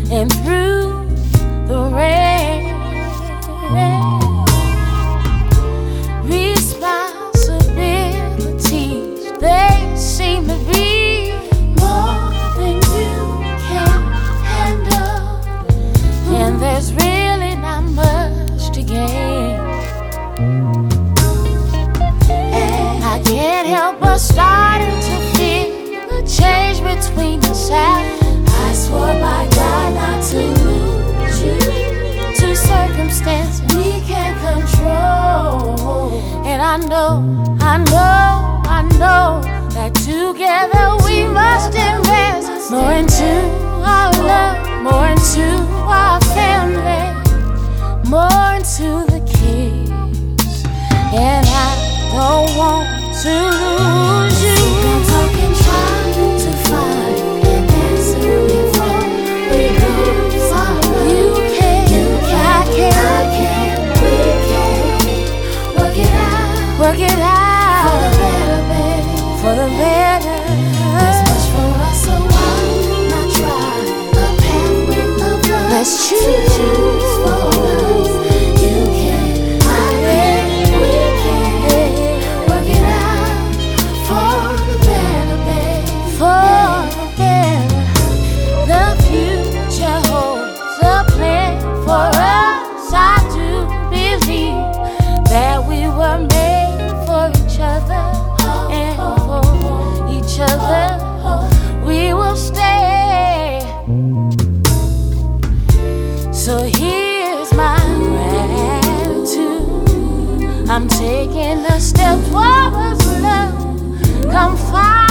and through the rain. Responsibilities, they seem to be more than you can handle, and there's really not much to gain. And I can't help but starting to feel a change between us. I swore by God not to lose you to circumstances we can't control. And I know that together we must invest more into our love, more into our family, more into the kids. And I don't want to lose you. I'm talking, trying to find an answer before we lose our love. You can, I can, we can work it out for the better, baby, for the better. There's much for us, so why not try a path with no love? Let's choose for us. You can, I can, we can work it out for the better, baby, for the better. The future holds a plan for us. I do believe that we were made for each other, and for each other we will stay. So here's my gratitude. I'm taking a step towards love. Come find